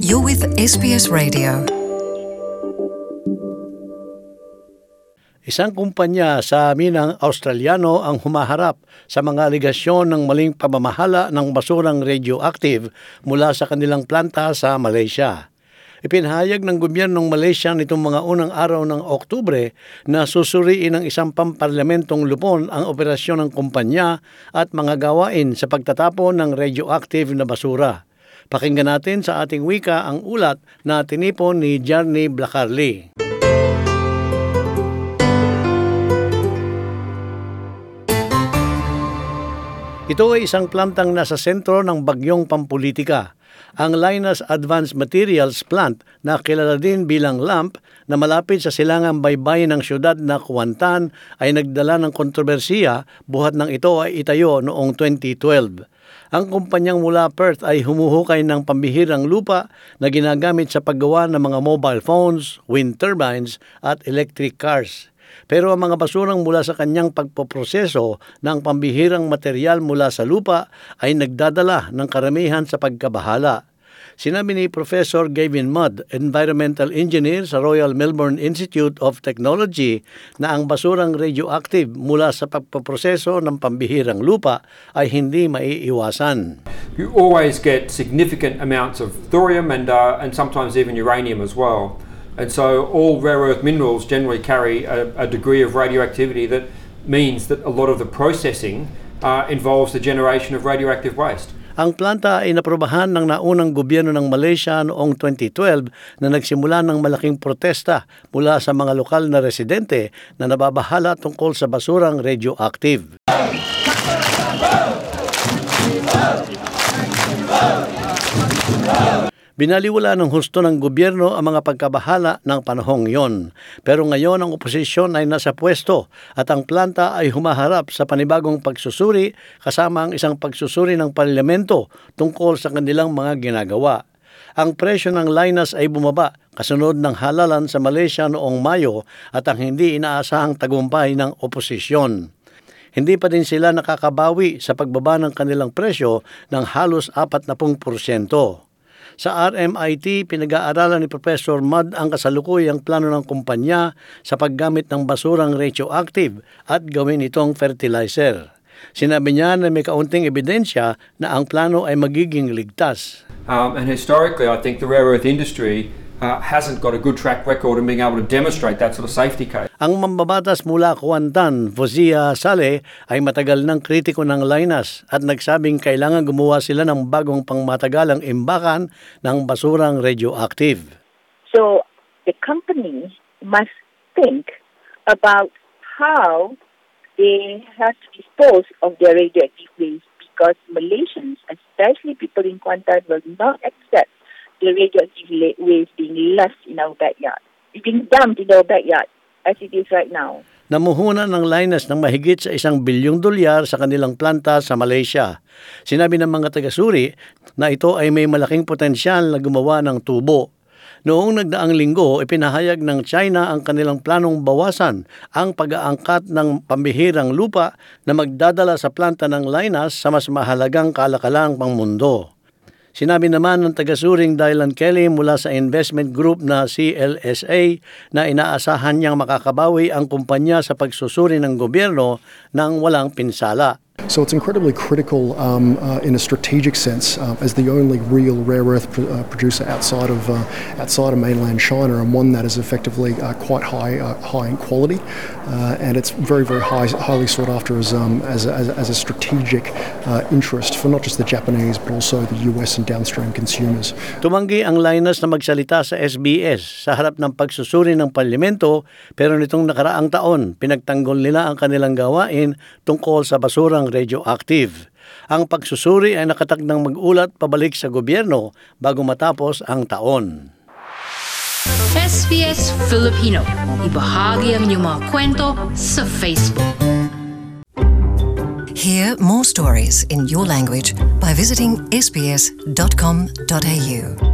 You're with SBS Radio. Isang kumpanya sa minang Australiano ang humaharap sa mga aligasyon ng maling pamamahala ng basurang radioactive mula sa kanilang planta sa Malaysia. Ipinahayag ng gobyernong Malaysia nitong mga unang araw ng Oktubre na susuriin ng isang pamparlamentong lupon ang operasyon ng kumpanya at mga gawain sa pagtatapon ng radioactive na basura. Pakinggan natin sa ating wika ang ulat na tinipon ni Jarni Blacarli. Ito ay isang plantang nasa sentro ng bagyong pampulitika. Ang Lynas Advanced Materials Plant na kilala din bilang LAMP na malapit sa silangang baybayin ng syudad na Kuantan ay nagdala ng kontrobersiya buhat ng ito ay itayo noong 2012. Ang kumpanyang mula Perth ay humuhukay ng pambihirang lupa na ginagamit sa paggawa ng mga mobile phones, wind turbines at electric cars. Pero ang mga basurang mula sa kanyang pagpoproseso ng pambihirang material mula sa lupa ay nagdadala ng karamihan sa pagkabahala. Sinabi ni Professor Gavin Mudd, Environmental Engineer sa Royal Melbourne Institute of Technology, na ang basurang radioactive mula sa pagpoproseso ng pambihirang lupa ay hindi maiiwasan. You always get significant amounts of thorium and sometimes even uranium as well. And so all rare earth minerals generally carry a degree of radioactivity that means that a lot of the processing involves the generation of radioactive waste. Ang planta ay naprobahan ng naunang gobyerno ng Malaysia noong 2012 na nagsimula ng malaking protesta mula sa mga lokal na residente na nababahala tungkol sa basurang radioactive. Binaliwala ng husto ng gobyerno ang mga pagkabahala ng panahong iyon. Pero ngayon ang oposisyon ay nasa pwesto at ang planta ay humaharap sa panibagong pagsusuri kasama ang isang pagsusuri ng parlamento tungkol sa kanilang mga ginagawa. Ang presyo ng Lynas ay bumaba kasunod ng halalan sa Malaysia noong Mayo at ang hindi inaasahang tagumpay ng oposisyon. Hindi pa din sila nakakabawi sa pagbaba ng kanilang presyo ng halos 40%. Sa RMIT, pinag-aaralan ni Professor Mudd ang kasalukuyang plano ng kumpanya sa paggamit ng basurang radioactive at gawin itong fertilizer. Sinabi niya na may kaunting ebidensya na ang plano ay magiging ligtas. And historically, I think the rare earth industry hasn't got a good track record in being able to demonstrate that sort of safety case. Ang mambabatas mula Kuantan, Fozia Saleh, ay matagal ng kritiko ng Lynas at nagsabing kailangan gumawa sila ng bagong pangmatagalang imbakan ng basurang radioactive. So the company must think about how they have to dispose of their radioactive waste because Malaysians, especially people in Kuantan, will not accept the radioactive waste being left in our backyard. It's being dumped in our backyard as it is right now. Namuhunan ng Lynas ng mahigit sa $1 bilyong sa kanilang planta sa Malaysia. Sinabi ng mga taga-suri na ito ay may malaking potensyal na gumawa ng tubo. Noong nagdaang linggo, ipinahayag ng China ang kanilang planong bawasan ang pag-aangkat ng pambihirang lupa na magdadala sa planta ng Lynas sa mas mahalagang kalakalang pangmundo. Sinabi naman ng taga-suring Dylan Kelly mula sa investment group na CLSA na inaasahan niyang makakabawi ang kumpanya sa pagsusuri ng gobyerno ng walang pinsala. So it's incredibly critical in a strategic sense as the only real rare earth producer outside of mainland China, and one that is effectively quite high in quality, and it's very highly sought after as a strategic interest for not just the Japanese but also the US and downstream consumers. Tumanggi ang Lynas na magsalita sa SBS sa harap ng pagsusuri ng parlamento, pero nitong nakaraang taon pinagtanggol nila ang kanilang gawain tungkol sa basurang radioactive. Ang pagsusuri ay nakatakdang mag-ulat pabalik sa gobyerno bago matapos ang taon. SBS Filipino. Ibahagi ang inyong mga kwento sa Facebook. Hear more stories in your language by visiting sbs.com.au.